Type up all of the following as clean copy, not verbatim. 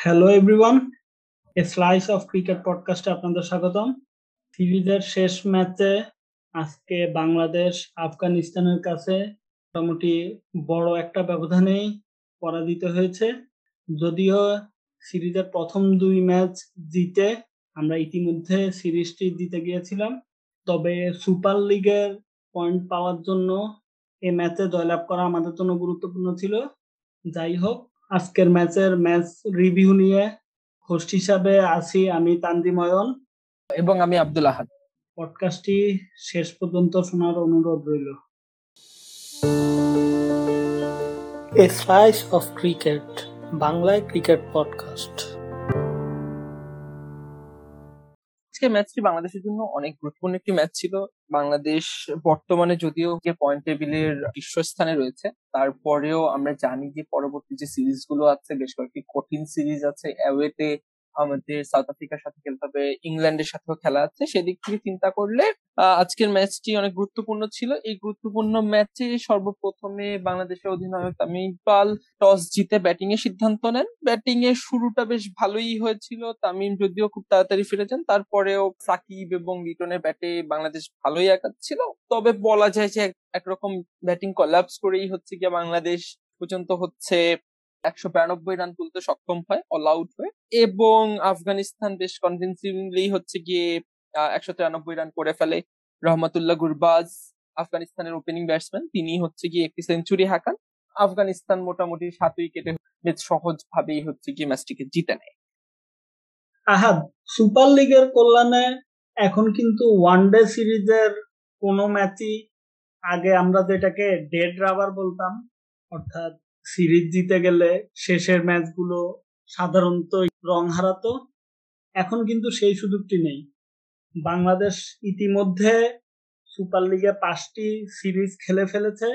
Hello everyone, a slice of cricket পডকাস্টে আপনাদের স্বাগতম। সিরিজের শেষ ম্যাচে আজকে বাংলাদেশ আফগানিস্তানের কাছে মোটামুটি বড় একটা ব্যবধানেই পরাজিত হয়েছে। যদিও সিরিজের প্রথম দুই ম্যাচ জিতে আমরা ইতিমধ্যে সিরিজটি জিতে গিয়েছিলাম, তবে সুপার লিগের পয়েন্ট পাওয়ার জন্য এই ম্যাচে জয়লাভ করা আমাদের জন্য গুরুত্বপূর্ণ ছিল। যাই হোক, আজকের ম্যাচ রিভিউ নিয়ে হোস্ট হিসাবে আছি আমি তানজিম অয়ন এবং আমি আব্দুল আহাদ। পডকাস্টটি শেষ পর্যন্ত শোনার অনুরোধ রইল। এ স্লাইস অফ ক্রিকেট বাংলায় ক্রিকেট পডকাস্ট। আজকে ম্যাচটি বাংলাদেশের জন্য অনেক গুরুত্বপূর্ণ একটি ম্যাচ ছিল। বাংলাদেশ বর্তমানে যদিও পয়েন্ট টেবিলের শীর্ষস্থানে রয়েছে, তারপরেও আমরা জানি যে পরবর্তী যে সিরিজ গুলো আছে বেশ কয়েকটি কঠিন সিরিজ আছে। অ্যাওয়েতে আমাদের সাউথ আফ্রিকার সাথে খেলতে হবে, ইংল্যান্ডের সাথেও খেলা আছে। সেদিক থেকে চিন্তা করলে আজকের ম্যাচটি অনেক গুরুত্বপূর্ণ ছিল। এই গুরুত্বপূর্ণ ম্যাচে সর্বপ্রথমে বাংলাদেশের অধিনায়ক তামিম ইকবাল টস জিতে ব্যাটিং এর সিদ্ধান্ত নেন। ব্যাটিং এর শুরুটা বেশ ভালোই হয়েছিল, তামিম যদিও খুব তাড়াতাড়ি ফিরে যান, তারপরেও সাকিব এবং লিটনের ব্যাটে বাংলাদেশ ভালোই আগাচ্ছিল। তবে বলা যায় যে একরকম ব্যাটিং কলাপস করেই গিয়ে বাংলাদেশ পর্যন্ত 192 রান তুলতে সক্ষম হয় অল আউট হয়ে, এবং আফগানিস্তান বেশ কনভিনসিংলি গিয়ে 193 রান করে ফেলে। রহমতুল্লাহ গুরবাজ, আফগানিস্তানের ওপেনিং ব্যাটসম্যান, তিনি গিয়ে একটি সেঞ্চুরি হাঁকান। আফগানিস্তান মোটামুটি 7 উইকেটে বেশ সহজ ভাবেই গিয়ে ম্যাচটিকে জিতে নেয়। আহাদ, সুপার লিগের কল্যাণে এখন কিন্তু ওয়ানডে সিরিজের কোনো ম্যাচই, আগে আমরা যেটাকে ডেড রাবার বলতাম, অর্থাৎ সিরিজ জিতে গেলে শেষের ম্যাচগুলো সাধারণত রং হারাতো, এখন কিন্তু সেই সুযোগটি নেই। বাংলাদেশ ইতিমধ্যে সুপার লিগে 5টি সিরিজ খেলে ফেলেছে।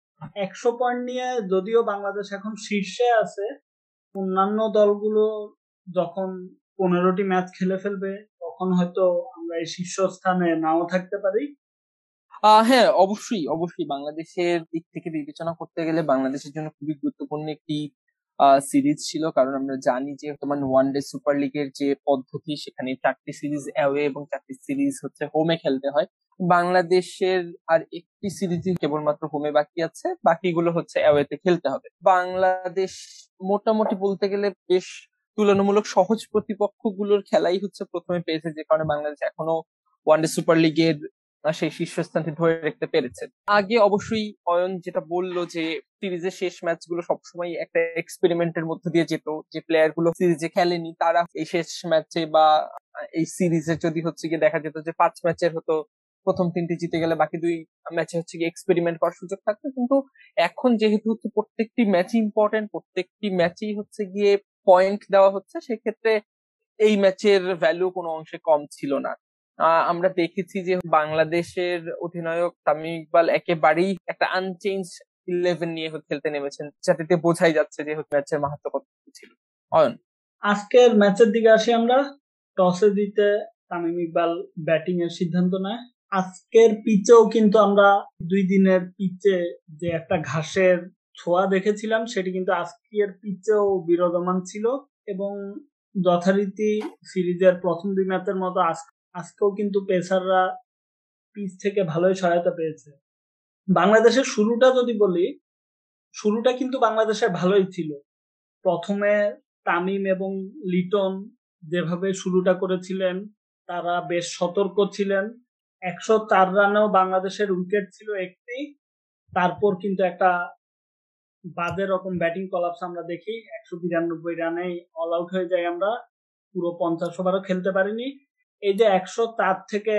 100 পয়েন্ট নিয়ে যদিও বাংলাদেশ এখন শীর্ষে আছে, অন্যান্য দলগুলো যখন 15টি ম্যাচ খেলে ফেলবে তখন হয়তো আমরা এই শীর্ষস্থানে নাও থাকতে পারি। হ্যাঁ, অবশ্যই অবশ্যই বাংলাদেশের দিক থেকে বিবেচনা করতে গেলে বাংলাদেশের জন্য খুবই গুরুত্বপূর্ণ একটি সিরিজ ছিল, কারণ আমরা জানি যে ওয়ানডে সুপার লিগের যে পদ্ধতি, সেখানে 4টি সিরিজ অ্যাওয়ে এবং 4টি সিরিজ হোমে খেলতে হয়। বাংলাদেশের আর একটি সিরিজ কেবলমাত্র হোমে বাকি আছে, বাকিগুলো অ্যাওয়েতে খেলতে হবে। বাংলাদেশ মোটামুটি বলতে গেলে বেশ তুলনামূলক সহজ প্রতিপক্ষগুলোর খেলাই প্রথমে পেয়েছে, যে কারণে বাংলাদেশ এখনো ওয়ানডে সুপার লিগের সেই শীর্ষস্থানটি ধরে রাখতে পেরেছে। আগে অবশ্যই অয়ন যেটা বললো যে সিরিজের শেষ ম্যাচগুলো সবসময় একটা এক্সপেরিমেন্টের মধ্যে দিয়ে যেত, যে প্লেয়ার গুলো সিরিজে খেলেনি তারা এই শেষ ম্যাচে বা এই সিরিজে যদি গিয়ে দেখা যেত যে 5 ম্যাচের প্রথম 3টি জিতে গেলে বাকি 2 ম্যাচে গিয়ে এক্সপেরিমেন্ট করার সুযোগ থাকতো। কিন্তু এখন যেহেতু প্রত্যেকটি ম্যাচ ইম্পর্টেন্ট, প্রত্যেকটি ম্যাচেই গিয়ে পয়েন্ট দেওয়া হচ্ছে, সেক্ষেত্রে এই ম্যাচের ভ্যালু কোনো অংশে কম ছিল না। আমরা দেখেছি যে বাংলাদেশের অধিনায়ক তামিম ইকবাল একেবারেই একটা আনচেঞ্জ 11 নিয়ে খেলতে নেমেছেন, যাতে বোঝাই যাচ্ছে যে ম্যাচের মাহাত্ম্য কত ছিল। অয়ন, আজকের ম্যাচের দিকে আসি আমরা। টসে জিতে তামিম ইকবাল ব্যাটিং এর সিদ্ধান্ত নেয়। আজকের পিচেও কিন্তু আমরা 2 দিনের পিচে যে একটা ঘাসের ছোঁয়া দেখেছিলাম, সেটি কিন্তু আজকের পিচেও বিরাজমান ছিল, এবং যথারীতি সিরিজের প্রথম 2 ম্যাচের মতো আজকেও কিন্তু পেসাররা পিচ থেকে ভালোই সহায়তা পেয়েছে। বাংলাদেশের শুরুটা যদি বলি, শুরুটা কিন্তু বাংলাদেশের ভালোই ছিল। প্রথমে তামিম এবং লিটন যেভাবে শুরুটা করেছিলেন, তারা বেশ সতর্ক ছিলেন। 104 রানেও বাংলাদেশের উইকেট ছিল একটি। তারপর কিন্তু একটা বাজে রকম ব্যাটিং কলাপস আমরা দেখি, 192 রানেই অল আউট হয়ে যাই আমরা, পুরো 50 ওভারও খেলতে পারিনি। এই যে 104 থেকে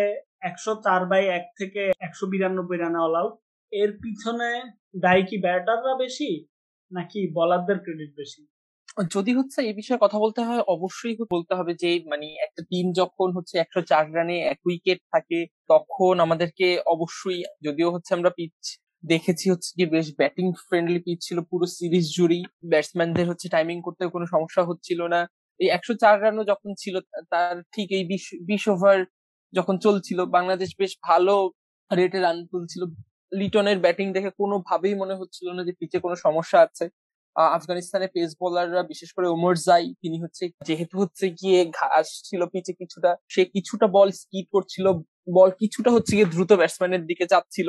104/1 থেকে 192 রানে অল আউট, এর পিছনে দায়ী কি ব্যাটাররা বেশি নাকি বোলারদের ক্রেডিট বেশি? যদি এই বিষয়ে কথা বলতে হয়, অবশ্যই বলতে হবে যে একটা টিম যখন 104 রানে 1 উইকেট থাকে, তখন আমাদেরকে অবশ্যই, যদিও আমরা পিচ দেখেছি যে বেশ ব্যাটিং ফ্রেন্ডলি পিচ ছিল পুরো সিরিজ জুড়েই, ব্যাটসম্যানদের টাইমিং করতে কোনো সমস্যা হচ্ছিল না। এই 104 রানও যখন ছিল, তার ঠিক এই 20 ওভার যখন চলছিল, বাংলাদেশ বেশ ভালো রেটে রান তুলছিল। লিটনের ব্যাটিং দেখে কোনোভাবেই মনে হচ্ছিল না যে পিচে কোনো সমস্যা আছে। আফগানিস্তানের পেস বোলাররা বিশেষ করে ওমর জাই, তিনি হচ্ছে যেহেতু হচ্ছে গিয়ে ঘাস ছিল পিচে কিছুটা, সে কিছুটা বল স্কিপ করছিল, বল কিছুটা হচ্ছে গিয়ে দ্রুত ব্যাটসম্যানের দিকে যাচ্ছিল,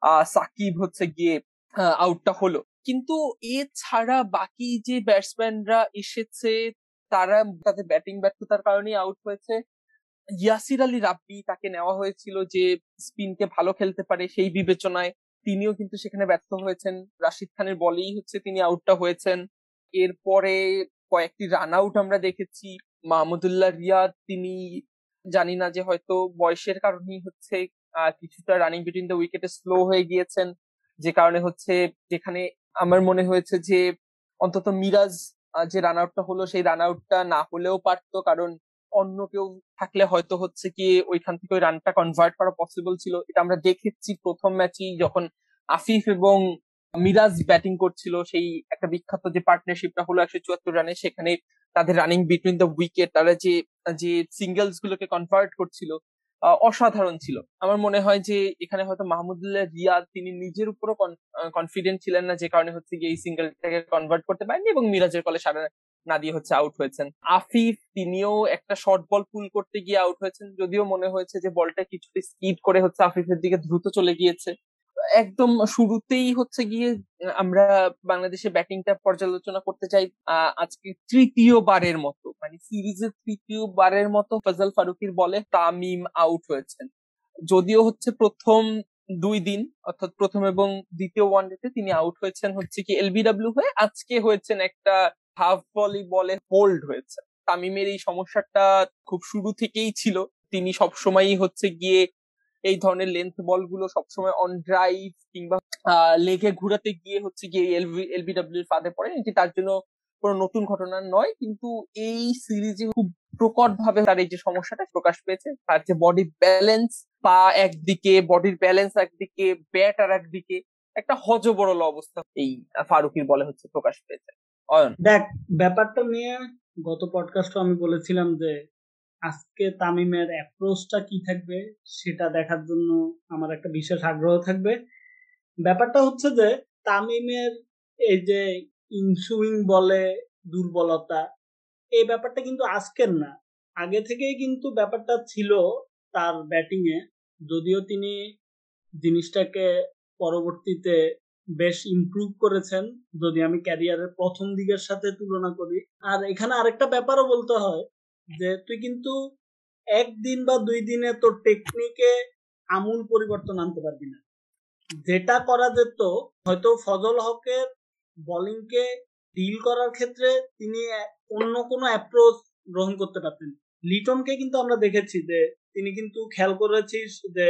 সাকিব হচ্ছে গিয়ে আউটটা হলো। কিন্তু এছাড়া বাকি যে ব্যাটসম্যানরা এসেছে তারা তাদের ব্যাটিং ব্যর্থতার কারণেই আউট হয়েছে। ইয়াসির আলী রাব্বি, তাকে নেওয়া হয়েছিল যে স্পিনকে ভালো খেলতে পারে, সেই বিবেচনায় তিনিও কিন্তু সেখানে ব্যর্থ হয়েছেন। রাশিদ খানের বলেই হচ্ছে তিনি আউটটা হয়েছেন। এরপরে কয়েকটি রান আউট আমরা দেখেছি। মাহমুদুল্লাহ রিয়াদ, তিনি জানি না যে হয়তো বয়সের কারণেই হচ্ছে কিছুটা রানিং বিটুইন দ্য উইকেটে স্লো হয়ে গিয়েছেন, যে কারণে হচ্ছে যেখানে আমার মনে হয়েছে যে অন্তত মিরাজ যে রান আউটটা হলো সেই রান আউটটা না হলেও পারতো, কারণ অন্য কেউ থাকলে হয়তো হচ্ছে কি ওইখান থেকে ওই রানটা কনভার্ট করা পসিবল ছিল। এটা আমরা দেখেছি প্রথম ম্যাচেই যখন আফিফ এবং মিরাজ ব্যাটিং করছিল, সেই একটা বিখ্যাত যে পার্টনারশিপটা হলো 174 রানে, সেখানে তাদের রানিং বিটুইন দ্য উইকেট, তারা যে যে সিঙ্গেলস গুলোকে কনভার্ট করছিল, অসাধারণ ছিল। আমার মনে হয় যে এখানে হয়তো মাহমুদুল্লাহ রিয়াদ তিনি নিজের উপরও কনফিডেন্ট ছিলেন না, যে কারণে হচ্ছে গিয়ে এই সিঙ্গেলটাকে কনভার্ট করতে পারেননি এবং মিরাজের কলে সারা না দিয়ে হচ্ছে আউট হয়েছেন। আফিফ, তিনিও একটা শর্ট বল পুল করতে গিয়ে আউট হয়েছেন, যদিও মনে হয়েছে যে বলটা কিছুটা স্কিড করে হচ্ছে আফিফের দিকে দ্রুত চলে গিয়েছে। একদম শুরুতেই হচ্ছে গিয়ে আমরা বাংলাদেশের ব্যাটিংটা পর্যালোচনা করতে চাই। আজকে তৃতীয়বারের মতো, মানে সিরিজের তৃতীয়বারের মতো ফজল ফারুকীর বলে তামিম আউট হয়েছেন। যদিও হচ্ছে প্রথম 2 দিন, অর্থাৎ প্রথম এবং দ্বিতীয় ওয়ানডেতে তিনি আউট হয়েছেন হচ্ছে কি এলবিডব্লিউ হয়ে, আজকে হয়েছেন একটা হাফ ভলি বলে হোল্ড হয়েছে। তামিমের এই সমস্যাটা খুব শুরু থেকেই ছিল। তিনি সবসময়ই হচ্ছে গিয়ে এই ধরনের লেন্থ বল গুলো সবসময় অন ড্রাইভ কিংবা লেগে ঘুরাতে গিয়ে হচ্ছে গিয়ে এলবিডব্লিউ এর ফাঁদে পড়ে। এটি তার জন্য কোনো নতুন ঘটনা নয়, কিন্তু এই সিরিজে খুব প্রকট ভাবে তার এই যে সমস্যাটা প্রকাশ পেয়েছে। তার যে বডি ব্যালেন্স, পা একদিকে, বডির ব্যালেন্স একদিকে, ব্যাট আর একদিকে, একটা হযবরল অবস্থা এই ফারুকীর বলে হচ্ছে প্রকাশ পেয়েছে। অয়ন, দেখ, ব্যাপারটা নিয়ে গত পডকাস্টে আমি বলেছিলাম যে আজকে তামিমের অ্যাপ্রোচটা কি থাকবে সেটা দেখার জন্য আমার একটা বিশেষ আগ্রহ থাকবে। ব্যাপারটা হচ্ছে যে তামিমের এই যে ইনসুইং বলে দুর্বলতা, এই ব্যাপারটা কিন্তু আজকের না, আগে থেকেই কিন্তু ব্যাপারটা ছিল তার ব্যাটিং এ। যদিও তিনি জিনিসটাকে পরবর্তীতে বেশ ইমপ্রুভ করেছেন, যদি আমি ক্যারিয়ারের প্রথম দিকের সাথে তুলনা করি। আর এখানে আরেকটা ব্যাপারও বলতে হয় যে তুই কিন্তু একদিন বা 2 দিনে তোর টেকনিকে আমূল পরিবর্তন আনতে পারবি না। যেটা করা যেত, হয়তো ফজল হকের বোলিংকে ডিল করার ক্ষেত্রে তিনি অন্য কোনো অ্যাপ্রোচ গ্রহণ করতে পারতেন। লিটনকে কিন্তু আমরা দেখেছি যে তিনি কিন্তু খেয়াল করেছিস যে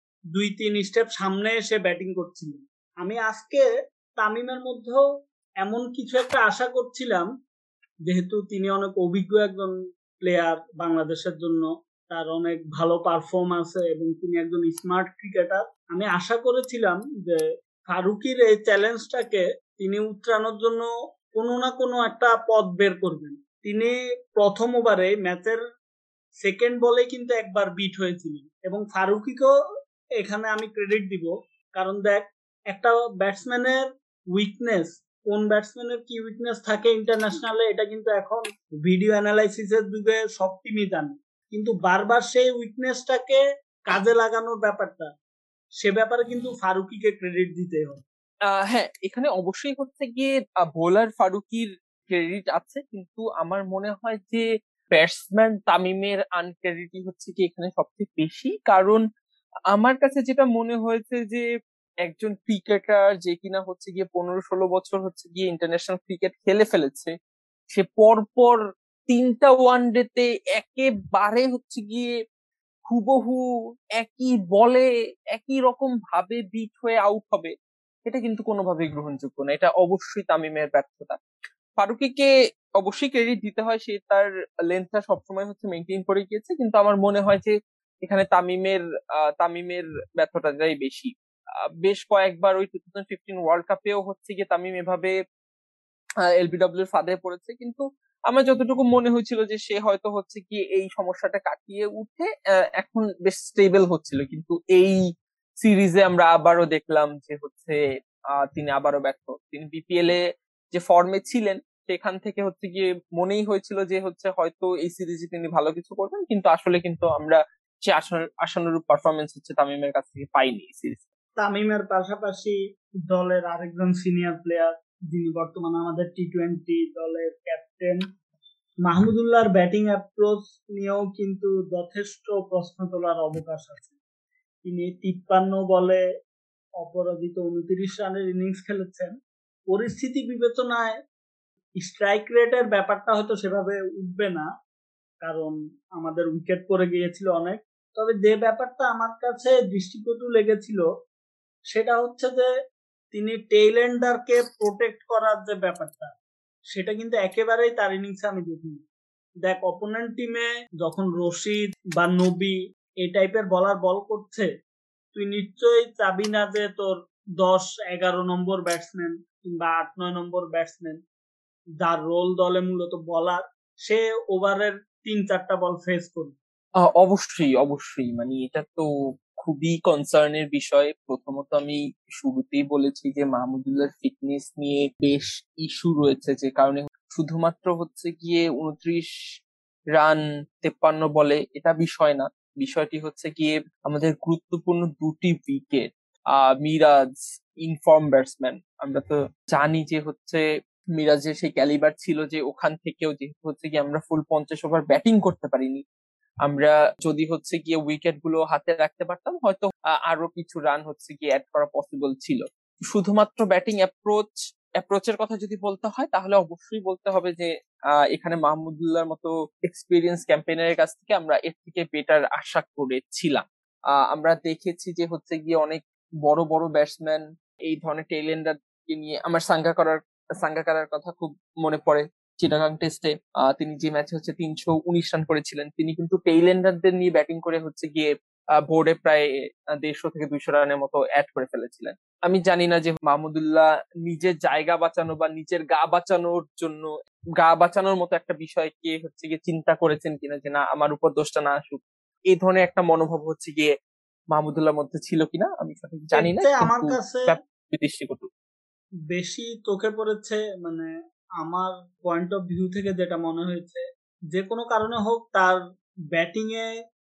2-3 স্টেপ সামনে এসে ব্যাটিং করছিলেন। আমি আজকে তামিমের মধ্যেও এমন কিছু একটা আশা করছিলাম, যেহেতু তিনি অনেক অভিজ্ঞ একজন প্লেয়ার বাংলাদেশের জন্য, তার অনেক ভালো পারফর্ম আছে এবং তিনি একজন স্মার্ট ক্রিকেটার। আমি আশা করেছিলাম যে ফারুকির এই চ্যালেঞ্জটাকে তিনি উতরানোর জন্য কোনো না কোনো একটা পথ বের করবেন। তিনি প্রথম ওভারে ম্যাচের সেকেন্ড বলে কিন্তু একবার বিট হয়েছিলেন এবং ফারুকিকেও এখানে আমি ক্রেডিট দিব। কারণ দেখ, একটা ব্যাটসম্যানের উইকনেস, কোন ব্যাটসম্যানের কি উইকনেস থাকে ইন্টারন্যাশনালে, এটা কিন্তু এখন ভিডিও অ্যানালাইসিসের যুগে সব টিমই জানে। কিন্তু বারবার সেই উইকনেসটাকে কাজে লাগানোর ব্যাপারটা, সে ব্যাপারে কিন্তু ফারুকিকে ক্রেডিট দিতে হবে। হ্যাঁ, এখানে অবশ্যই হচ্ছে গিয়ে বোলার ফারুকির ক্রেডিট আছে, কিন্তু আমার মনে হয় যে ব্যাটসম্যান তামিমের আনক্রেডিটই হচ্ছে কি এখানে সবচেয়ে বেশি। কারণ আমার কাছে যেটা মনে হয়েছে যে একজন ক্রিকেটার যে কিনা হচ্ছে গিয়ে 15-16 বছর হচ্ছে গিয়ে ইন্টারন্যাশনাল ক্রিকেট খেলে ফেলেছে, সে পরপর 3টা ওয়ানডেতে একেবারে হচ্ছে গিয়ে হুবহু একই বলে একই রকম ভাবে বিট হয়ে আউট হবে, এটা কিন্তু কোনোভাবেই গ্রহণযোগ্য না। এটা অবশ্যই তামিমের ব্যর্থতা। ফারুকীকে অবশ্যই ক্রেডিট দিতে হয়, সে তার লেন্থটা সবসময় হচ্ছে মেনটেন করে গিয়েছে, কিন্তু আমার মনে হয় যে এখানে তামিমের ব্যর্থতাটাই বেশি। বেশ কয়েকবার ওই 2015 ওয়ার্ল্ড কাপেও হচ্ছে গিয়ে তামিম এভাবে এলবিডব্লিউ এর ফাঁদে পড়েছে, কিন্তু আমার যতটুকু মনে হয়েছিল যে সে হয়তো হচ্ছে কি এই সমস্যাটা কাটিয়ে উঠে এখন বেশ স্টেবল হচ্ছিল। কিন্তু এই সিরিজে আমরা আবারও দেখলাম যে হচ্ছে তিনি আবারও ব্যর্থ। তিনি বিপিএল এ যে ফর্মে ছিলেন সেখান থেকে হচ্ছে গিয়ে মনেই হয়েছিল যে হচ্ছে হয়তো এই সিরিজে তিনি ভালো কিছু করবেন, কিন্তু আসলে কিন্তু আমরা সে আশানুরূপ পারফরমেন্স হচ্ছে তামিমের কাছ থেকে পাইনি এই সিরিজ। তামিমের পাশাপাশি দলের আরেকজন সিনিয়র প্লেয়ার, যিনি বর্তমানে আমাদের টি-20 দলের ক্যাপ্টেন, মাহমুদুল্লাহর ব্যাটিং অ্যাপ্রোচ নিয়েও কিন্তু যথেষ্ট প্রশ্ন তোলার অবকাশ আছে। তিনি 53 বলে অপরাজিত 29 রানের ইনিংস খেলেছেন। পরিস্থিতি বিবেচনায় স্ট্রাইক রেটের ব্যাপারটা হয়তো সেভাবে উঠবে না, কারণ আমাদের উইকেট পড়ে গিয়েছিল অনেক। তবে যে ব্যাপারটা আমার কাছে দৃষ্টিকটু লেগেছিল সেটা হচ্ছে যে তিনি টেইল এন্ডারকে প্রোটেক্ট করার যে ব্যাপারটা, সেটা কিন্তু একেবারেই তার ইনিংসে আমি দেখিনি। দেখ, অপোনেন্ট টিমে যখন রশিদ বা নবী এই টাইপের বলার বল করছে, তুই নিশ্চয়ই চাবি না যে তোর 10-11 নম্বর ব্যাটসম্যান কিংবা 8-9 নম্বর ব্যাটসম্যান, যার রোল দলে মূলত বলার, সে ওভারের 3-4টা বল ফেস করবে। অবশ্যই অবশ্যই, মানে এটা তো খুবই কনসার্নের বিষয়। প্রথমত আমি শুরুতেই বলেছি যে মাহমুদুল্লাহর ফিটনেস নিয়ে বেশ ইস্যু রয়েছে, যে কারণে শুধুমাত্র হচ্ছে গিয়ে 29 রান 53 বলে এটা বিষয় না। বিষয়টি হচ্ছে গিয়ে আমাদের গুরুত্বপূর্ণ দুটি উইকেট, মিরাজ ইনফর্ম ব্যাটসম্যান, আমরা তো জানি যে হচ্ছে মিরাজের সেই ক্যালিবার ছিল যে ওখান থেকেও যেহেতু হচ্ছে গিয়ে আমরা ফুল 50 ওভার ব্যাটিং করতে পারিনি, আমরা যদি হচ্ছে গিয়ে উইকেট গুলো হাতে রাখতে পারতাম হয়তো আরো কিছু রান হচ্ছে গিয়ে অ্যাড করা পসিবল ছিল। শুধুমাত্র ব্যাটিং অ্যাপ্রোচের কথা যদি বলতে হয় তাহলে অবশ্যই বলতে হবে যে এখানে মাহমুদুল্লাহর মতো এক্সপিরিয়েন্স ক্যাম্পেইনারের কাছ থেকে আমরা এর থেকে বেটার আশা করেছিলাম। আমরা দেখেছি যে হচ্ছে গিয়ে অনেক বড় বড় ব্যাটসম্যান এই ধরনের টেইলেন্ডারকে নিয়ে, আমার সাঙ্গাকারার কথা খুব মনে পড়ে। চিটাগাং টেস্টে তিনি যে ম্যাচে হচ্ছে 319 রান করেছিলেন, তিনি কিন্তু টেইলেন্ডারদের নিয়ে ব্যাটিং করে হচ্ছে গিয়ে বোর্ডে প্রায় 150 থেকে 200 রানের মতো অ্যাড করে ফেলেছিলেন। আমি জানি না যে মাহমুদুল্লাহ নিজের জায়গা বাঁচানো বা নিজের গা বাঁচানোর মতো একটা বিষয়কে হচ্ছে গিয়ে চিন্তা করেছেন কিনা, যে না আমার উপর দোষটা না আসুক, এই ধরনের একটা মনোভাব হচ্ছে গিয়ে মাহমুদুল্লাহর মধ্যে ছিল কিনা আমি সঠিক এর জানি না, চেয়ে আমার কিন্তু কাছে ব্যাপারটি দৃষ্টিকটু। বেশি চোখে পড়েছে, মানে আমার পয়েন্ট অফ ভিউ থেকে যেটা মনে হয়েছে, যে কোনো কারণে হোক তার ব্যাটিং এ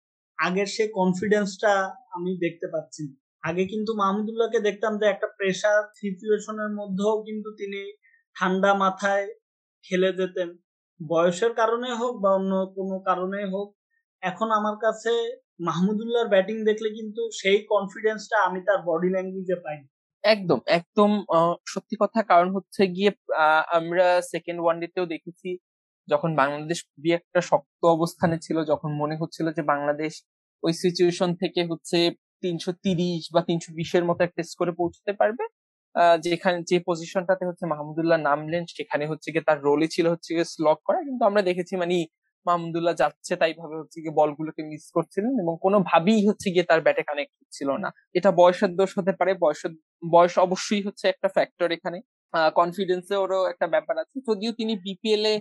আগের সে কনফিডেন্সটা আমি দেখতে পাচ্ছি না। আগে কিন্তু মাহমুদুল্লাহকে দেখতাম যে একটা প্রেসার সিচুয়েশনের মধ্যেও কিন্তু তিনি ঠান্ডা মাথায় খেলে যেতেন। বয়সের কারণে হোক বা অন্য কোনো কারণে হোক, এখন আমার কাছে মাহমুদুল্লাহর ব্যাটিং দেখলে কিন্তু সেই কনফিডেন্সটা আমি তার বডি ল্যাঙ্গুয়েজে পাই। একদম একদম সত্যি কথা। কারণ হচ্ছে গিয়ে আমরা সেকেন্ড ওয়ানডেতেও দেখেছি যখন বাংলাদেশ খুবই একটা শক্ত অবস্থানে ছিল, যখন মনে হচ্ছিল যে বাংলাদেশ ওই সিচুয়েশন থেকে হচ্ছে 330 বা 320-এর মতো একটা স্কোরে পৌঁছতে পারবে, যেখানে যে পজিশনটাতে হচ্ছে মাহমুদুল্লাহ নামলেন সেখানে হচ্ছে গিয়ে তার রোলই ছিল হচ্ছে গিয়ে স্লগ করা, কিন্তু আমরা দেখেছি মানে মাহমুদুল্লাহ যাচ্ছে তাই ভাবে হচ্ছে গিয়ে বলগুলোকে মিস করছিলেন এবং কোনোভাবেই হচ্ছে গিয়ে তার ব্যাটে কানেক্ট হচ্ছিল না। এটা বয়সের দোষ হতে পারে, বয়স অবশ্যই হচ্ছে একটা ফ্যাক্টর এখানে। কনফিডেন্সেরও একটা ব্যাপার আছে, যদিও তিনি বিপিএল এ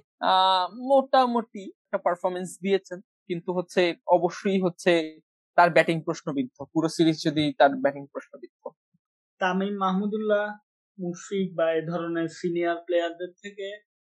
মোটামুটি একটা পারফরমেন্স দিয়েছেন, কিন্তু হচ্ছে অবশ্যই হচ্ছে তার ব্যাটিং প্রশ্নবিদ্ধ, পুরো সিরিজ যদি তার ব্যাটিং প্রশ্নবিদ্ধ। তামিম, মাহমুদুল্লাহ, মুশফিক বা এ ধরনের সিনিয়র প্লেয়ারদের থেকে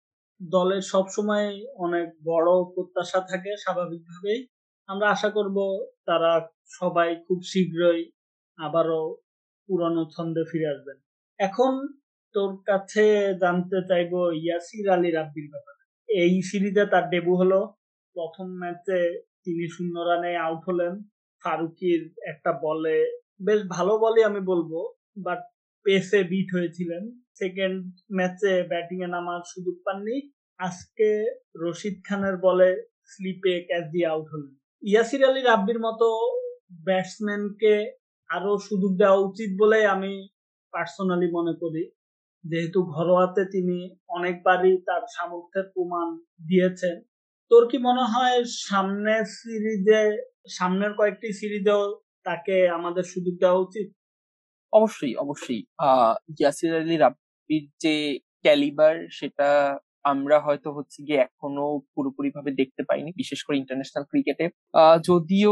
দলের সবসময় অনেক বড় প্রত্যাশা থাকে স্বাভাবিকভাবেই। আমরা আশা করব তারা সবাই খুব শীঘ্রই আবারও পুরনো ছন্দে ফিরে আসবেন। এখন তোর কাছে জানতে চাইবো ইয়াসির আলী রাব্বির ব্যাপারে। এই সিরিজে তার ডেবু হলো। প্রথম ম্যাচে তিনি 0 রানে আউট হলেন ফারুকির একটা বলে। বেশ ভালো বলই আমি বলবো, বাট পেসে বিট হয়েছিলেন। সেকেন্ড ম্যাচে ব্যাটিং এ নামার সুযোগ পাননি। আজকে রশিদ খানের বলে স্লিপে ক্যাচ দিয়ে আউট হলেন। ইয়াসির আলী রাব্বির মতো ব্যাটসম্যানকে আরো সুযোগ দেওয়া উচিত বলে আমি পার্সোনালি মনে করি, যেহেতু ঘরোয়াতে তিনি অনেকবারই তার সামর্থ্যের প্রমাণ দিয়েছেন। তোর কি মনে হয় সামনের কয়েকটি সিরিজেও তাকে আমাদের সুযোগ দেওয়া উচিত? অবশ্যই অবশ্যই, ইয়াসির আলী রাব্বির যে ক্যালিবার সেটা আমরা হয়তো হচ্ছে গিয়ে এখনো পুরোপুরি ভাবে দেখতে পাইনি, বিশেষ করে ইন্টারন্যাশনাল ক্রিকেটে। যদিও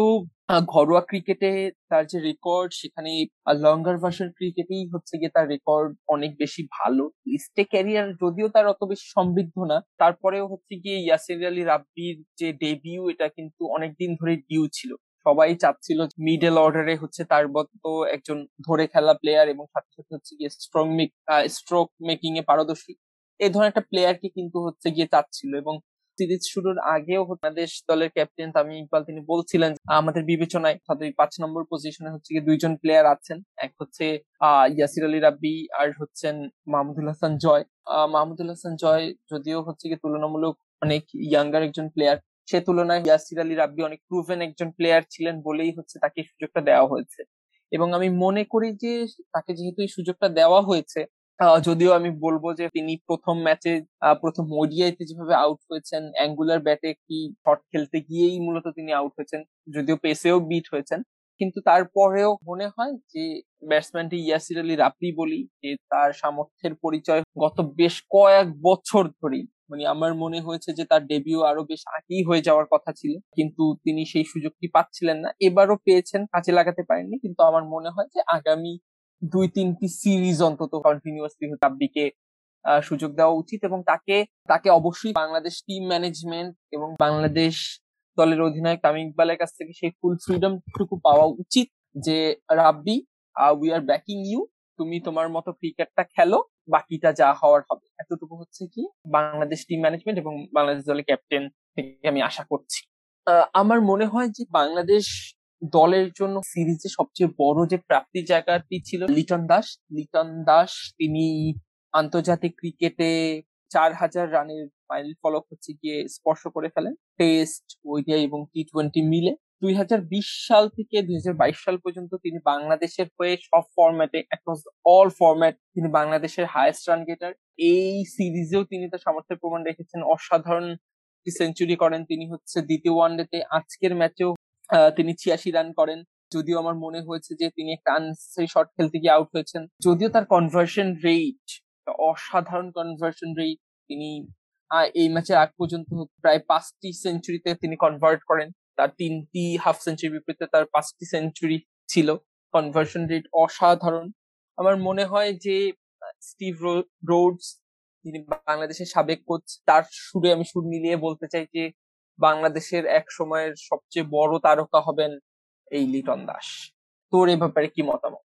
ঘরোয়া ক্রিকেটে তার যে রেকর্ড, সেখানে লঙ্গার ভার্সন ক্রিকেটেই হচ্ছে গিয়ে তার রেকর্ড অনেক বেশি ভালো। টেস্টে ক্যারিয়ার যদিও তার অত বেশি সমৃদ্ধ না, তারপরেও হচ্ছে গিয়ে ইয়াসির আলী রাব্বির যে ডেবিউ, এটা কিন্তু অনেকদিন ধরে ডিউ ছিল। সবাই চাচ্ছিল মিডল অর্ডারে হচ্ছে তার মতো একজন ধরে খেলা প্লেয়ার এবং সাথে সাথে হচ্ছে গিয়ে স্ট্রোক মেকিং এ পারদর্শী এই ধরনের একটা প্লেয়ারকে কিন্তু হচ্ছে গিয়ে চাচ্ছিল। এবং সিরিজ শুরুর আগেও বাংলাদেশ দলের ক্যাপ্টেন তামিম ইকবাল তিনি বলছিলেন আমাদের বিবেচনায় তাদের 5 নম্বর পজিশনে হচ্ছে গিয়ে দুইজন প্লেয়ার আছেন, এক হচ্ছে ইয়াসির আলী রাব্বি আর হচ্ছেন মাহমুদুল হাসান জয়। মাহমুদুল হাসান জয় যদিও হচ্ছে গিয়ে তুলনামূলক অনেক ইয়াঙ্গার একজন প্লেয়ার, সে তুলনায় ইয়াসির আলী রাব্বি অনেক প্রুভেন একজন প্লেয়ার ছিলেন বলেই হচ্ছে তাকে এই সুযোগটা দেওয়া হয়েছে। এবং আমি মনে করি যে তাকে যেহেতু এই সুযোগটা দেওয়া হয়েছে, যদিও আমি বলবো যে তিনি প্রথম ম্যাচে প্রথম ওডিআইতে যেভাবে আউট হয়েছেন, অ্যাঙ্গুলার ব্যাটে একটি শট খেলতে গিয়েই মূলত তিনি আউট হয়েছেন, যদিও পেসেও বিট হয়েছেন, কিন্তু তারপরেও মনে হয় যে ব্যাটসম্যানটি ইয়াসির আলী রাব্বি বলি যে তার সামর্থ্যের পরিচয় গত বেশ কয়েক বছর ধরেই। মানে আমার মনে হয়েছে যে তার ডেবিউ আরো বেশ আগেই হয়ে যাওয়ার কথা ছিল, কিন্তু তিনি সেই সুযোগটি পাচ্ছিলেন না। এবারও পেয়েছেন, কাজে লাগাতে পারেননি, কিন্তু আমার মনে হয় যে আগামী 2-3টি সিরিজ অন্তত কন্টিনিউয়াসলি রাব্বিকে সুযোগ দেওয়া উচিত। এবং তাকে তাকে অবশ্যই বাংলাদেশ টিম ম্যানেজমেন্ট এবং বাংলাদেশ দলের অধিনায়ক তামিম ইকবালের কাছ থেকে সেই ফুল ফ্রিডম টুকু পাওয়া উচিত যে Rabbi, we are backing you, তুমি তোমার মতো ক্রিকেটটা খেলো, বাকিটা যা হওয়ার হবে। এতটুকু হচ্ছে কি বাংলাদেশ টিম ম্যানেজমেন্ট এবং বাংলাদেশ দলের ক্যাপ্টেন থেকে আমি আশা করছি। আমার মনে হয় যে বাংলাদেশ দলের জন্য সিরিজে সবচেয়ে বড় যে প্রাপ্তির জায়গাটি ছিল লিটন দাস। লিটন দাস তিনি আন্তর্জাতিক ক্রিকেটে 4,000 রানের মাইল ফলক হচ্ছে গিয়ে স্পর্শ করে ফেলেন, টেস্ট, ওডিআই এবং টি20 মিলে। 2020 সাল থেকে 2022 সাল পর্যন্ত তিনি বাংলাদেশের হয়ে সব ফরম্যাটে, অ্যাক্রস অল ফরম্যাট, তিনি বাংলাদেশের হাইয়েস্ট রান গেটার। এই সিরিজেও তিনি তার সামর্থ্যের প্রমাণ রেখেছেন, অসাধারণ সেঞ্চুরি করেন তিনি হচ্ছে দ্বিতীয় ওয়ানডেতে। আজকের ম্যাচেও তিনি 86 রান করেন, যদিও আমার মনে হয়েছে যে তিনি একটা আনসেরি শট খেলতে গিয়ে আউট হয়েছেন। যদিও তার কনভার্সন রেট, অসাধারণ কনভার্সন রেট, তিনি এই ম্যাচের আগ পর্যন্ত প্রায় 5টি সেঞ্চুরিতে তিনি কনভার্ট করেন, তার 3টি হাফ সেঞ্চুরি বিপরীতে তার 5টি সেঞ্চুরি ছিল। কনভার্সন রেট অসাধারণ। আমার মনে হয় যে স্টিভ রোডস, যিনি বাংলাদেশের সাবেক কোচ, তার সুরে আমি সুর মিলিয়ে বলতে চাই যে বাংলাদেশের এক সময়ের সবচেয়ে বড় তারকা হবেন এই লিটন দাস। তোর এ ব্যাপারে কি মতামত?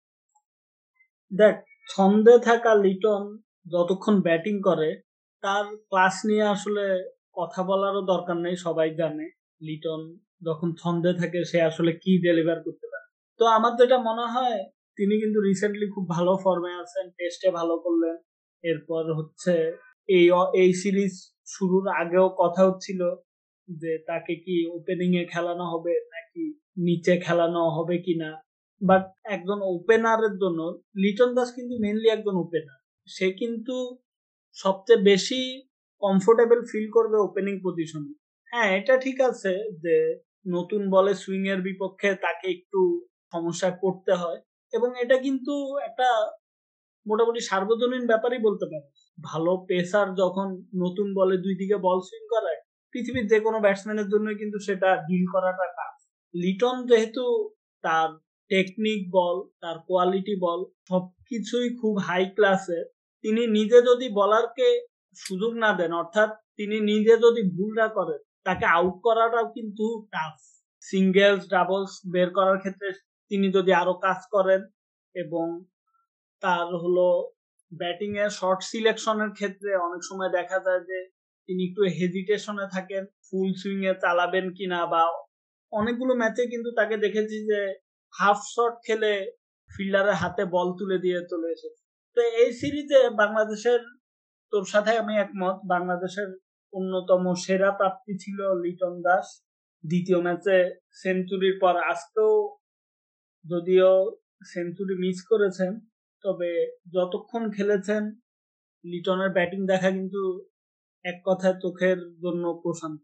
দেখ, ছন্দে থাকা লিটন যতক্ষণ ব্যাটিং করে তার ক্লাস নিয়ে আসলে কথা বলারও দরকার নেই, সবাই জানে লিটন যখন ছন্দে থাকে সে আসলে কি ডেলিভার করতে পারে। তো আমার যেটা মনে হয়, তিনি কিন্তু রিসেন্টলি খুব ভালো ফর্মে আছেন, টেস্টে ভালো করলেন। এরপর হচ্ছে এই এই সিরিজ শুরুর আগেও কথা হচ্ছিল যে তাকে কি ওপেনিং এ খেলানো হবে নাকি নিচে খেলানো হবে কিনা। বাট একজন ওপেনারের জন্য লিটন দাস কিন্তু মেনলি একজন ওপেনার, সে কিন্তু সবচেয়ে বেশি কমফোর্টেবল ফিল করবে ওপেনিং পজিশনে। হ্যাঁ, এটা ঠিক আছে যে নতুন বলে সুইং এর বিপক্ষে তাকে একটু সমস্যায় পড়তে হয়, এবং এটা কিন্তু একটা মোটামুটি সার্বজনীন ব্যাপারই বলতে পারে। ভালো পেসার যখন নতুন বলে দুই দিকে বল সুইং করায়, পৃথিবীর যে কোনো ব্যাটসম্যানের জন্য কিন্তু সেটা ডিল করাটা টাফ। লিটন যেহেতু তার টেকনিক বল, তার কোয়ালিটি বল সবকিছুই খুব হাই ক্লাসের, তিনি নিজে যদি বলারকে সুযোগ না দেন, অর্থাৎ তিনি নিজে যদি ভুল না করেন, তাকে আউট করাটাও কিন্তু টাফ। সিঙ্গেলস ডাবলস বের করার ক্ষেত্রে তিনি যদি আরো কাজ করেন, এবং তার হলো ব্যাটিং এর শর্ট সিলেকশনের ক্ষেত্রে অনেক সময় দেখা যায় যে তিনি একটু হেজিটেশনে থাকেন ফুল সুইং এ চালাবেন কিনা, বা অনেকগুলো ম্যাচে কিন্তু তাকে দেখেছি যে হাফ শট খেলে ফিল্ডারের হাতে বল তুলে দিয়ে চলে এসেছে। তো এই সিরিজে বাংলাদেশের, তোর সাথে আমি একমত, বাংলাদেশের অন্যতম সেরা প্রাপ্তি ছিল লিটন দাস। দ্বিতীয় ম্যাচে সেঞ্চুরির পর আজকেও যদিও সেঞ্চুরি মিস করেছেন, তবে যতক্ষণ খেলেছেন লিটনের ব্যাটিং দেখা কিন্তু এক কথায় চোখের জন্য প্রশান্তি।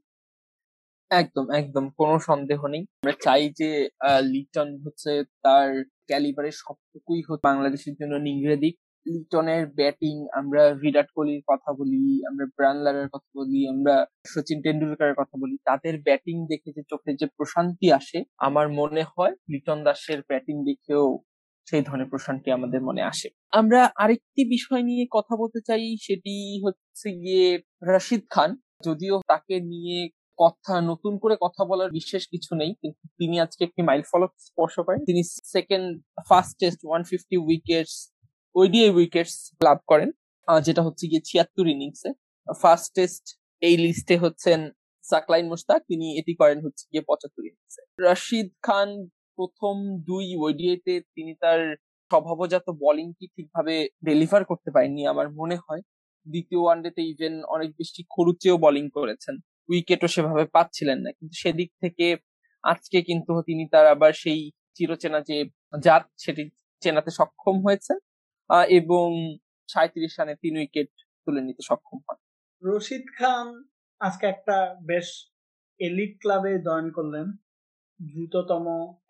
একদম একদম কোনো সন্দেহ নেই। আমরা চাই যে লিটন হচ্ছে তার ক্যালিবারের সবটুকুই বাংলাদেশের জন্য নিংড়ে দিক, লিটনের ব্যাটিং, আমরা বিরাট কোহলির কথা বলি, আমরা ব্রায়ান লারার কথা বলি, আমরা সচিন টেন্ডুলকারের কথা বলি, তাদের ব্যাটিং দেখে যে চোখে যে প্রশান্তি আসে, আমার মনে হয় লিটন দাসের ব্যাটিং দেখেও সেই ধরনের প্রশান্তি আমাদের মনে আসে। আমরা আরেকটি বিষয় নিয়ে কথা বলতে চাই, সেটি হচ্ছে গিয়ে রশিদ খান। যদিও তাকে নিয়ে নতুন করে কথা বলার বিশেষ কিছু নেই, কিন্তু তিনি আজকে একটি মাইলফলক স্পর্শ করেন। তিনি second fastest 150 wickets ODI wickets লাভ করেন, যেটা হচ্ছে গিয়ে 76 ইনিংসে। ফাস্টেস্ট এই লিস্টে হচ্ছেন সাকলাইন মুশতাক, তিনি এটি করেন হচ্ছে গিয়ে 75 ইনিংসে। রশিদ খান প্রথম 2 ওডিআইতে তিনি তার স্বভাবজাত বোলিংটি ঠিকভাবে ডেলিভার করতে পারেননি আমার মনে হয়। দ্বিতীয় ওয়ানডেতে ইভেন অনেক বেশি খরুচেও বোলিং করেছেন, উইকেটও সেভাবে পাচ্ছিলেন না, কিন্তু সেদিক থেকে আজকে কিন্তু তিনি তার আবার সেই চিরচেনা যে জাত সেটি চেনাতে সক্ষম হয়েছেন, এবং 37 রানে 3 উইকেট তুলে নিতে সক্ষম হন। রশিদ খান আজকে একটা বেশ এলিট ক্লাবে জয়েন করলেন, দ্রুততম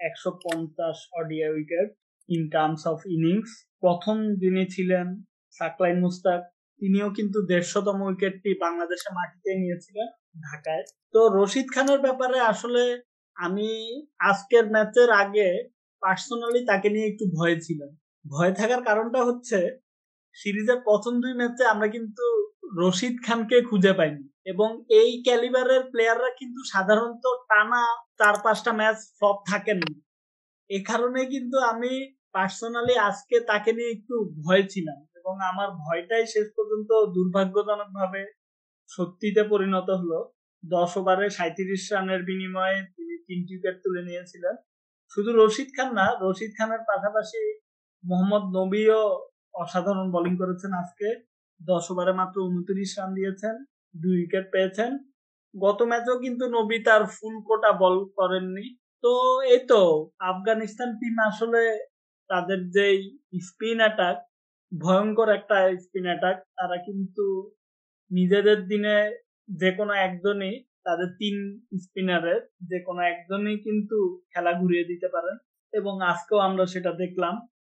150 ODI wicket in terms of innings. প্রথম যিনি ছিলেন সাকলাইন মুস্তাক, তিনিও কিন্তু 150তম উইকেটটি বাংলাদেশের মাটিতে নিয়েছিলেন ঢাকায়। তো রশিদ খানের ব্যাপারে আসলে আমি আজকের ম্যাচের আগে পার্সোনালি তাকে নিয়ে একটু ভয় ছিলাম। ভয় থাকার কারণটা হচ্ছে সিরিজের প্রথম 2 ম্যাচে আমরা কিন্তু রশিদ খানকে খুঁজে পাইনি, এবং এই ক্যালিবারের প্লেয়াররা কিন্তু সাধারণত টানা 4-5টা ম্যাচ ফ্লপ থাকেন। এ কারণে কিন্তু আমি পার্সোনালি আজকে তাকে নিয়ে একটু ভয় ছিলাম, এবং আমার ভয়টাই শেষ পর্যন্ত দুর্ভাগ্যজনক ভাবে সত্যিতে পরিণত হলো। 10 ওভারে 37 রানের বিনিময়ে তিনি 3টি উইকেট তুলে নিয়েছিলেন। শুধু রশিদ খান না, রশিদ খানের পাশাপাশি মোহাম্মদ নবীও অসাধারণ বোলিং করেছেন আজকে। 10 ওভারে মাত্র 29 রান দিয়েছেন, 2 উইকেট পেয়েছেন। গত ম্যাচেও কিন্তু নবী তার ফুল কোটা বল করেননি। তো এই তো আফগানিস্তান টিম আসলে তাদের যেই স্পিন অ্যাটাক, ভয়ঙ্কর একটা স্পিন অ্যাটাক, তারা কিন্তু নিজেদের দিনে যে কোনো একজনই, তাদের 3 স্পিনারের যে কোনো একজনই কিন্তু খেলা ঘুরিয়ে দিতে পারেন, এবং আজকেও আমরা সেটা দেখলাম।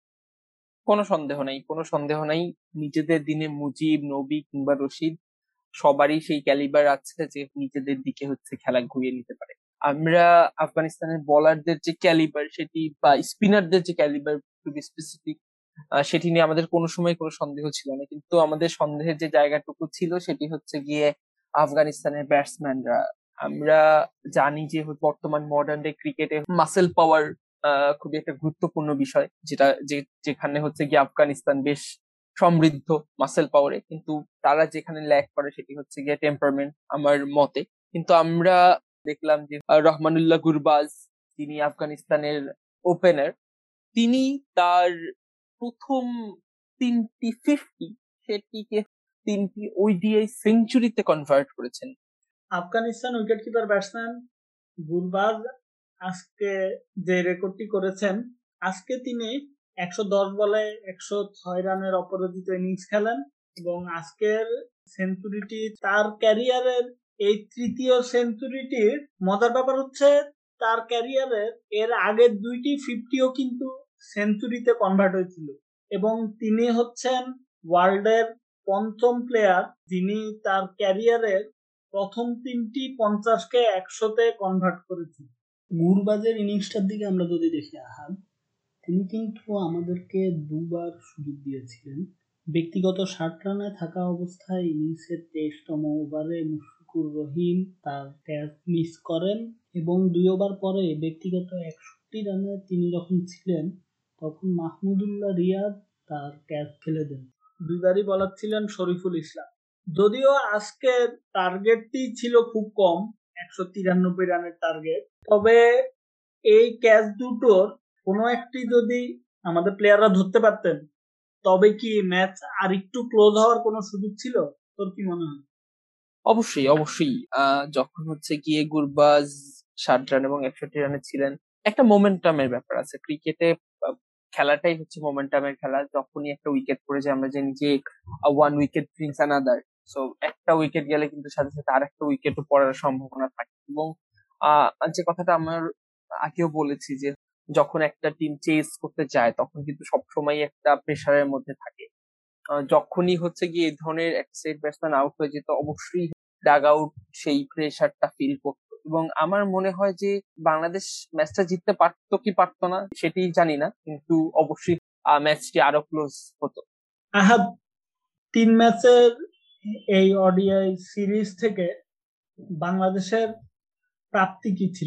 কোনো সন্দেহ নেই, কোনো সন্দেহ নেই, নিজেদের দিনে মুজিব, নবী কিংবা রশিদ সবারই সেই ক্যালিবার আছে যে নিজেদের দিকে হচ্ছে খেলা ঘুরিয়ে নিতে পারে। আমরা আফগানিস্তানের বোলারদের যে ক্যালিবার সেটি, বা স্পিনারদের যে ক্যালিবার টু বি স্পেসিফিক, সেটি নিয়ে আমাদের কোনো সময় কোনো সন্দেহ ছিল না, কিন্তু আমাদের সন্দেহের যে জায়গাটুকু ছিল সেটি হচ্ছে গিয়ে আফগানিস্তানের ব্যাটসম্যানরা। আমরা জানি যে বর্তমান মডার্ন ডে ক্রিকেটে মাসেল পাওয়ার খুবই একটা গুরুত্বপূর্ণ বিষয়, যেখানে হচ্ছে গিয়ে আফগানিস্তান বেশ সমৃদ্ধ মাসেল পাওয়ারে, কিন্তু তারা যেখানে ল্যাক করে সেটি হচ্ছে গিয়ে টেম্পারমেন্ট আমার মতে। কিন্তু আমরা দেখলাম যে রহমানুল্লাহ গুরবাজ, তিনি আফগানিস্তানের ওপেনার, তিনি তার প্রথম 3টি 50 সেটিকে 3টি ওডিআই সেঞ্চুরিতে কনভার্ট করেছেন। Afghanistan wicket keeper batsman Gurbaz আজকে যে রেকর্ডটি করেছেন, আজকে তিনি 110 বলে 106 রানের অপরাজিত ইনিংস খেলেন, এবং আজকের সেঞ্চুরিটি তার ক্যারিয়ারের এই 3য় সেঞ্চুরিটির। মজার ব্যাপার হচ্ছে তার ক্যারিয়ারের এর আগের 2টি 50ও কিন্তু সেঞ্চুরিতে কনভার্ট হয়েছিল, এবং তিনি হচ্ছেন ওয়ার্ল্ডের 5ম প্লেয়ার যিনি তার ক্যারিয়ারের প্রথম 3টি 50কে 100তে কনভার্ট করেছেন। গুরবাজের ইনিংসটার দিকে আমরা যদি দেখি, আহাদ তিনি কিন্তু আমাদেরকে 2বার সুযোগ দিয়েছিলেন। ব্যক্তিগত 60 রানে থাকা অবস্থায় ইনিংসের 23তম ওভারে মুশফিকুর রহিম তার ক্যাচ মিস করেন, এবং 2 ওভার পরে ব্যক্তিগত 61 রানে তিনি যখন ছিলেন তখন মাহমুদুল্লাহ রিয়াদ তার ক্যাচ ফেলে দেন। 2বারই বলার ছিলেন শরীফুল ইসলাম। যদিও আজকে টার্গেটটি ছিল খুব কম, 193 রানের টার্গেট, তবে এই ক্যাচ দুটোর কোনো একটি যদি আমাদের প্লেয়াররা ধরতে পারতেন, তবে কি ম্যাচ আর একটু ক্লোজ হওয়ার কোনো সুযোগ ছিল? তোর কি মনে হয়? অবশ্যই, অবশ্যই। যখন হচ্ছে গিয়ে গুরবাজ 60 রান এবং 61 রানে ছিলেন, একটা মোমেন্টামের ব্যাপার আছে ক্রিকেটে। খেলাটাই হচ্ছে মোমেন্টামের খেলা। যখনই একটা উইকেট পড়ে যায়, আমরা জানি যে 1 উইকেট ব্রিংস অ্যানাদার। সো একটা উইকেট গেলে কিন্তু সাথে সাথে আর একটা উইকেটও পড়ার সম্ভাবনা থাকে। এবং যে কথাটা আমার আগেও বলেছি যে যখন একটা টিম চেস করতে যায় তখন কিন্তু সবসময় একটা প্রেসারের মধ্যে থাকে। যখনই হচ্ছে গিয়ে এই ধরনের একটা সেট ব্যাটসম্যান আউট হয়ে যেত, অবশ্যই ডাগ আউট সেই প্রেসারটা ফিল করতো। এবং আমার মনে হয় যে বাংলাদেশ ম্যাচটা জিততে পারতো কি পারতো না সেটি জানি না, কিন্তু অবশ্যই ম্যাচটি আরো ক্লোজ হতো। আহাদ, 3 ম্যাচের এই ওডিআই সিরিজ থেকে বাংলাদেশের প্রাপ্তি কি ছিল?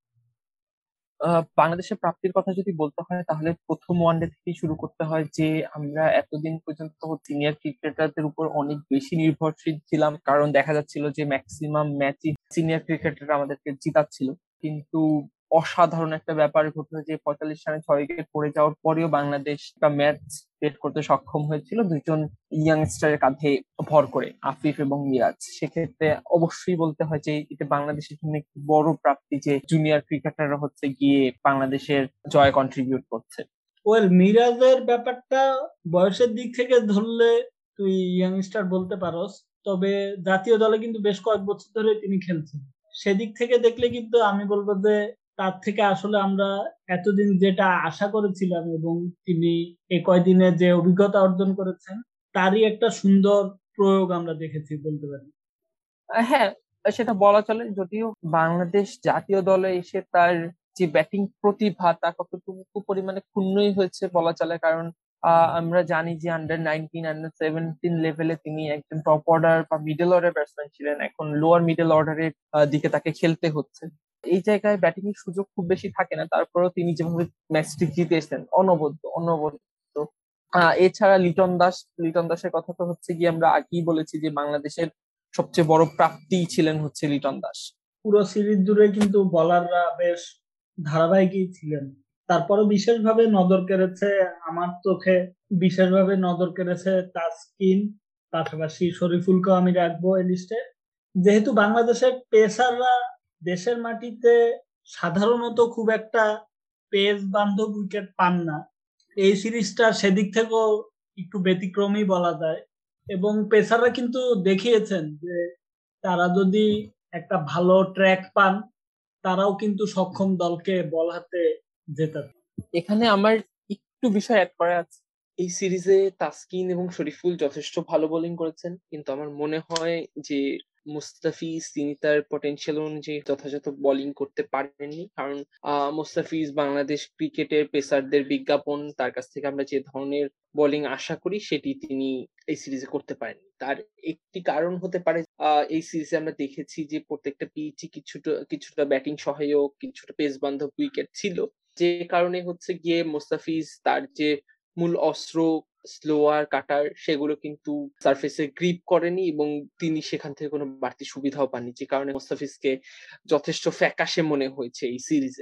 বাংলাদেশের প্রাপ্তির কথা যদি বলতে হয় তাহলে প্রথম ওয়ানডে থেকেই শুরু করতে হয় যে আমরা এতদিন পর্যন্ত সিনিয়র ক্রিকেটারদের উপর অনেক বেশি নির্ভরশীল ছিলাম, কারণ দেখা যাচ্ছিল যে ম্যাক্সিমাম ম্যাচই সিনিয়র ক্রিকেটাররা আমাদেরকে জিতাচ্ছিল। কিন্তু অসাধারণ একটা ব্যাপার ঘটলো যে 45 রানে 6 উইকেট পড়ে যাওয়ার পরেও বাংলাদেশ একটা ম্যাচ বেট করতে সক্ষম হয়েছিল দুইজন ইয়াংস্টারের কাঁধে ভর করে, আফিফ এবং মিরাজ। সেক্ষেত্রে অবশ্যই বলতে হয় যে এটা বাংলাদেশের জন্য একটি বড় প্রাপ্তি যে জুনিয়র ক্রিকেটাররা হচ্ছে গিয়ে বাংলাদেশের জয় কন্ট্রিবিউট করছে। ওয়েল, মিরাজের ব্যাপারটা বয়সের দিক থেকে ধরলে তুই ইয়াংস্টার বলতে পারোস, তবে জাতীয় দলে কিন্তু বেশ কয়েক বছর ধরে তিনি খেলছেন। সেদিক থেকে দেখলে কিন্তু আমি বলবো যে তার থেকে আসলে আমরা এতদিন যেটা আশা করেছিলাম এবং তিনি এই কয়দিনে যে অভিজ্ঞতা অর্জন করেছেন তারই একটা সুন্দর প্রয়োগ আমরা দেখেছি বলতে পারি। হ্যাঁ, সেটা বলা চলে। যদিও বাংলাদেশ জাতীয় দলে এসে তার যে ব্যাটিং প্রতিভা তা কতটুকু পরিমাণে ক্ষুণ্ণই হয়েছে বলা চলে, কারণ আমরা জানি যে আন্ডার 19 আন্ডার 17 লেভেলে তিনি একজন টপ অর্ডার বা মিডল অর্ডার ব্যাটসম্যান ছিলেন, এখন লোয়ার মিডল অর্ডারের দিকে তাকে খেলতে হচ্ছে। এই জায়গায় ব্যাটিং এর সুযোগ খুব বেশি থাকে না, তারপরেও তিনি যেভাবে ম্যাচটি জিতেছেন অনবদ্য অনবদ্য। এছাড়া লিটন দাসের কথা তো হচ্ছে গিয়ে আমরা আগেই বলেছি যে বাংলাদেশের সবচেয়ে বড় প্রাপ্তি ছিলেন হচ্ছে লিটন দাস। পুরো সিরিজ জুড়ে কিন্তু বোলাররা বেশ ধারাবাহিকই ছিলেন। তারপরে বিশেষভাবে নজর কেড়েছে, আমার চোখে বিশেষভাবে নজর কেড়েছে তাসকিন, পাশাপাশি শরীফুলকেও আমি রাখবো এই লিস্টে। যেহেতু বাংলাদেশের পেসাররা দেশের মাটিতে সাধারণত খুব একটা পেস বান্ধব উইকেট পান না, এই সিরিজটা সেদিক থেকেও একটু ব্যতিক্রমী বলা যায়। এবং পেসাররা কিন্তু দেখিয়েছেন যে তারা যদি একটা ভালো ট্র্যাক পান তারাও কিন্তু সক্ষম দলকে বল হাতে জেতাতে। এখানে আমার একটু বিষয় অ্যাড করা আছে। এই সিরিজে তাসকিন এবং শরীফুল যথেষ্ট ভালো বোলিং করেছেন, কিন্তু আমার মনে হয় যে মুস্তাফিজ তিনি তার পটেনশিয়াল অনুযায়ী যথাযথ বোলিং করতে পারেননি। কারণ মুস্তাফিজ বাংলাদেশ ক্রিকেটের পেসারদের বিজ্ঞাপন, তার কাছ থেকে আমরা যে ধরনের বোলিং আশা করি সেটি তিনি এই সিরিজে করতে পারেননি। তার একটি কারণ হতে পারে এই সিরিজে আমরা দেখেছি যে প্রত্যেকটা পিচই কিছুটা কিছুটা ব্যাটিং সহায়ক, কিছুটা পেস বান্ধব উইকেট ছিল, যে কারণে হচ্ছে গিয়ে মোস্তাফিজ তার যে মূল অস্ত্র স্লোয়ার কাটার সেগুলো কিন্তু সারফেসে গ্রিপ করেনি এবং তিনি সেখান থেকে কোনো বাড়তি সুবিধাও পাননি, যে কারণে মোস্তাফিজকে যথেষ্ট ফ্যাকাশে মনে হয়েছে এই সিরিজে।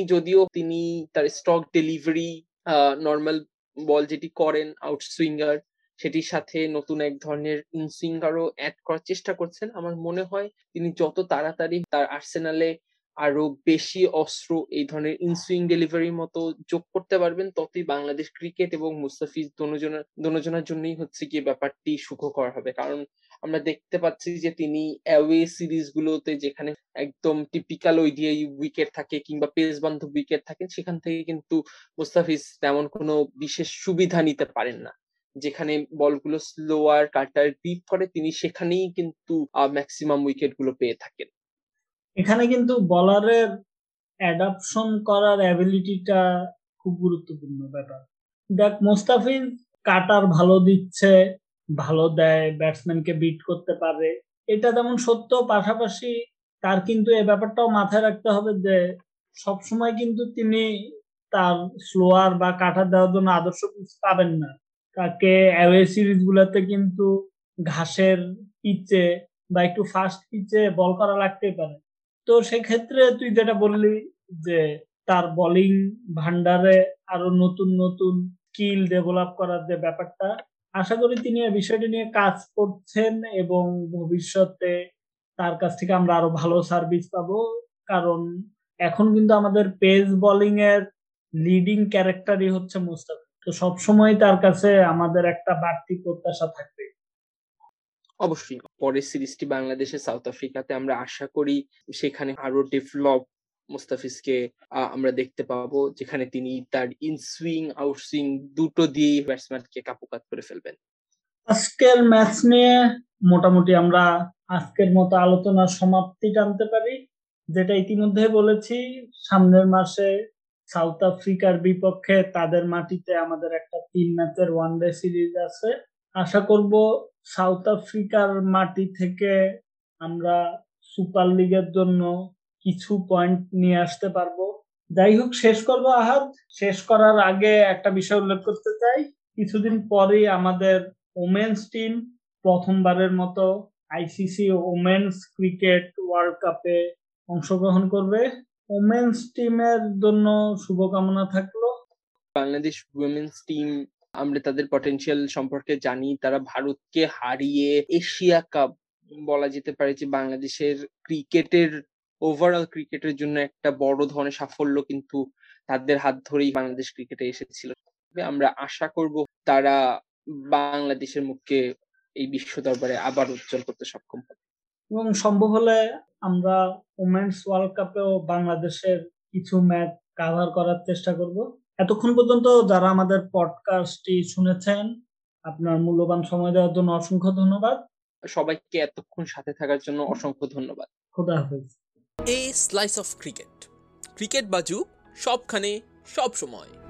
তিনি তার স্টক ডেলিভারি, নর্মাল বল যেটি করেন আউট সুইঙ্গার, সেটির সাথে নতুন এক ধরনের ইনসুইঙ্গারও অ্যাড করার চেষ্টা করছেন। আমার মনে হয় তিনি যত তাড়াতাড়ি তার আর্সেনালে আরো বেশি অস্ত্র এই ধরনের ইনসুইং ডেলিভারির মতো যোগ করতে পারবেন, ততই বাংলাদেশ ক্রিকেট এবং মুস্তাফিজ দোনোজনের জন্যই হচ্ছে গিয়ে ব্যাপারটি সুখকর হবে। কারণ আমরা দেখতে পাচ্ছি যে তিনি অ্যাওয়ে সিরিজ গুলোতে যেখানে একদম টিপিক্যাল ওডিআই উইকেট থাকে কিংবা পেস বান্ধব উইকেট থাকে, সেখান থেকে কিন্তু মুস্তাফিজ তেমন কোনো বিশেষ সুবিধা নিতে পারেন না। যেখানে বলগুলো স্লোয়ার কাটার গ্রিপ করে তিনি সেখানেই কিন্তু ম্যাক্সিমাম উইকেট গুলো পেয়ে থাকেন। এখানে কিন্তু বলারের অ্যাডাপশন করার অ্যাবিলিটিটা খুব গুরুত্বপূর্ণ ব্যাপার। দেখ, মোস্তাফিজ কাটার ভালো দিচ্ছে, ভালো দেয়, ব্যাটসম্যানকে বিট করতে পারে, এটা যেমন সত্য, পাশাপাশি তার কিন্তু এই ব্যাপারটাও মাথায় রাখতে হবে যে সবসময় কিন্তু তিনি তার স্লোয়ার বা কাটার দেওয়ার জন্য আদর্শ পিচ পাবেন না। তাকে অ্যাওয়ে সিরিজ গুলাতে কিন্তু ঘাসের পিচে বা একটু ফাস্ট পিচে বল করা লাগতেই পারে। তো সেক্ষেত্রে তুই যেটা বললি যে তার বোলিং ভান্ডারে আরো নতুন নতুন স্কিল ডেভেলপ করার যে ব্যাপারটা, আশা করি তিনি এই বিষয়টি নিয়ে কাজ করছেন এবং ভবিষ্যতে তার কাছ থেকে আমরা আরো ভালো সার্ভিস পাবো। কারণ এখন কিন্তু আমাদের পেস বোলিং এর লিডিং ক্যারেক্টারই হচ্ছে মুস্তাফিজ, তো সবসময় তার কাছে আমাদের একটা বাড়তি প্রত্যাশা থাকবে। অবশ্যই পরের সিরিজটি বাংলাদেশের সাউথ আফ্রিকাতে, আমরা আশা করি সেখানে আরো ডেভেলপ মুস্তাফিজকে আমরা দেখতে পাবো, যেখানে তিনি তার ইনসুইং আউটসুইং দুটো দিয়েই ব্যাটসম্যানকে কাবু করে ফেলবেন। আজকের ম্যাচ নিয়ে মোটামুটি আমরা আজকের মতো আলোচনার সমাপ্তি টানতে পারি। যেটা ইতিমধ্যে বলেছি, সামনের মাসে সাউথ আফ্রিকার বিপক্ষে তাদের মাটিতে আমাদের একটা 3 ম্যাচের ওয়ানডে সিরিজ আছে। আশা করব সাউথ আফ্রিকার মাটি থেকে আমরা সুপার লিগের জন্য কিছু পয়েন্ট নিয়ে আসতে পারবো। যাই হোক, শেষ করবো আহাদ। শেষ করার আগে একটা বিষয় উল্লেখ করতে চাই। কিছুদিন পরেই আমাদের ওমেন্স টিম প্রথমবারের মতো আইসিসি ওমেন্স ক্রিকেট ওয়ার্ল্ড কাপে অংশগ্রহণ করবে। ওমেন্স টিমের জন্য শুভকামনা থাকলো। বাংলাদেশ উইমেন্স টিম, আমরা তাদের পটেনশিয়াল সম্পর্কে জানি। তারা ভারতকে হারিয়ে এশিয়া কাপ, বলা যেতে পারে যে বাংলাদেশের ক্রিকেটের ওভারঅল ক্রিকেটের জন্য একটা বড় ধরনের সাফল্য কিন্তু তাদের হাত ধরেই বাংলাদেশ ক্রিকেটে এসেছিল। আমরা আশা করব তারা বাংলাদেশের মুখকে এই বিশ্ব দরবারে আবার উজ্জ্বল করতে সক্ষম হবে। এবং সম্ভব হলে আমরা ওমেন্স ওয়ার্ল্ড কাপেও বাংলাদেশের কিছু ম্যাচ কাভার করার চেষ্টা করব। এতক্ষণ পর্যন্ত যারা আমাদের পডকাস্টটি শুনেছেন, আপনার মূল্যবান সময় দেওয়ার জন্য অসংখ্য ধন্যবাদ। সবাইকে এতক্ষণ সাথে থাকার জন্য অসংখ্য ধন্যবাদ। খোদা হাফেজ। A slice of cricket, cricket বাজুক সবখানে সব সময়।